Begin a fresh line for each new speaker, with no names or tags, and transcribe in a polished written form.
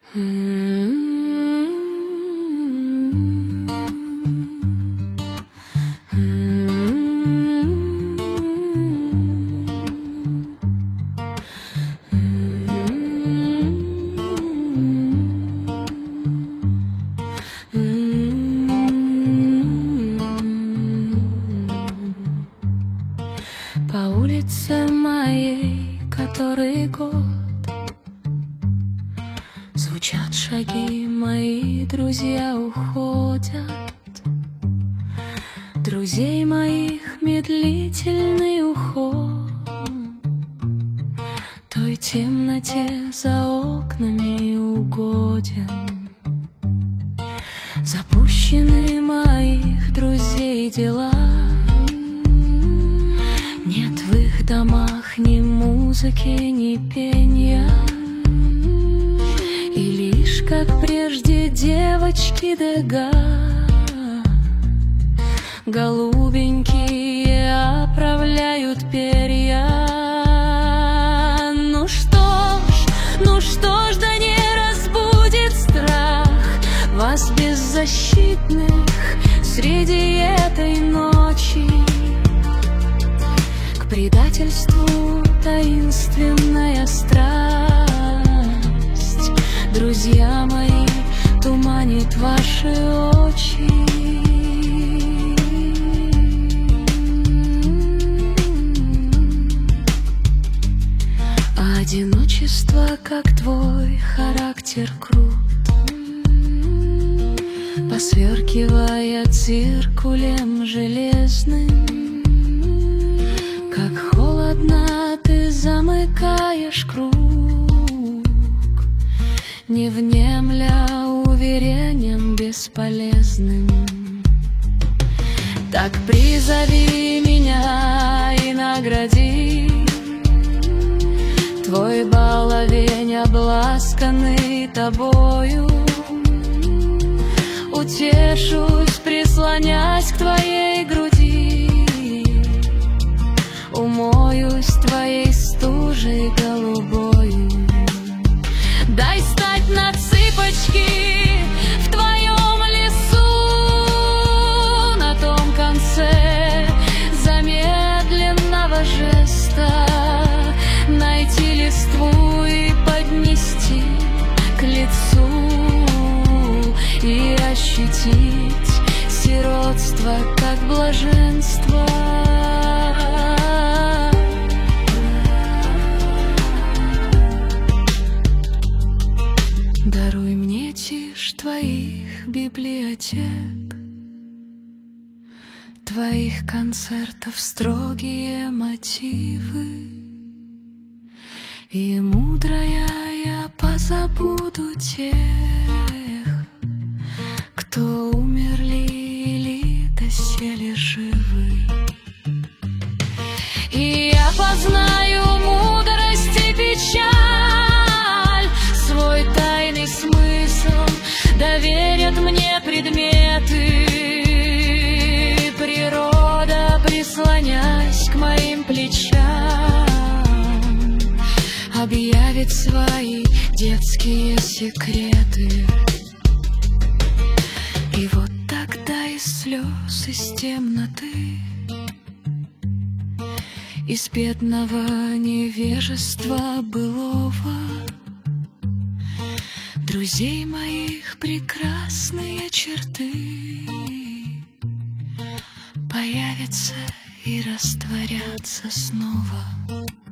По улице моей который год звучат шаги, мои друзья уходят. Друзей моих медлительный уход той темноте за окнами угоден. Запущены моих друзей дела, нет в их домах ни музыки, ни пения. И лишь, как прежде, девочки дега голубенькие оправляют перья. Ну что ж, да не разбудит страх вас, беззащитных, среди этой ночи. К предательству таинственная страсть, друзья мои, туманит ваши очи. Одиночество, как твой характер крут, посверкивая циркулем железным. Как холодно ты замыкаешь круг, не внемля уверением бесполезным. Так призови меня и награди, твой баловень, обласканный тобою. Утешусь, прислонясь к твоей груди, умоюсь твоей стужей голубою. Дай стать на цыпочки в твоем лесу, на том конце замедленного жеста найти листву и поднести к лицу, и ощутить сиротство как блаженство. Даруй мне тишь твоих библиотек, твоих концертов строгие мотивы. И мудрая я позабуду тех, кто умерли или доселе живы. И я познаю мудрость и печаль, свой тайный смысл доверят мне предметы. Природа, прислонясь к моим плечам, объявит свои детские секреты. И вот тогда из слез, из темноты, из бедного невежества былого, друзей моих прекрасные черты появятся и растворятся снова.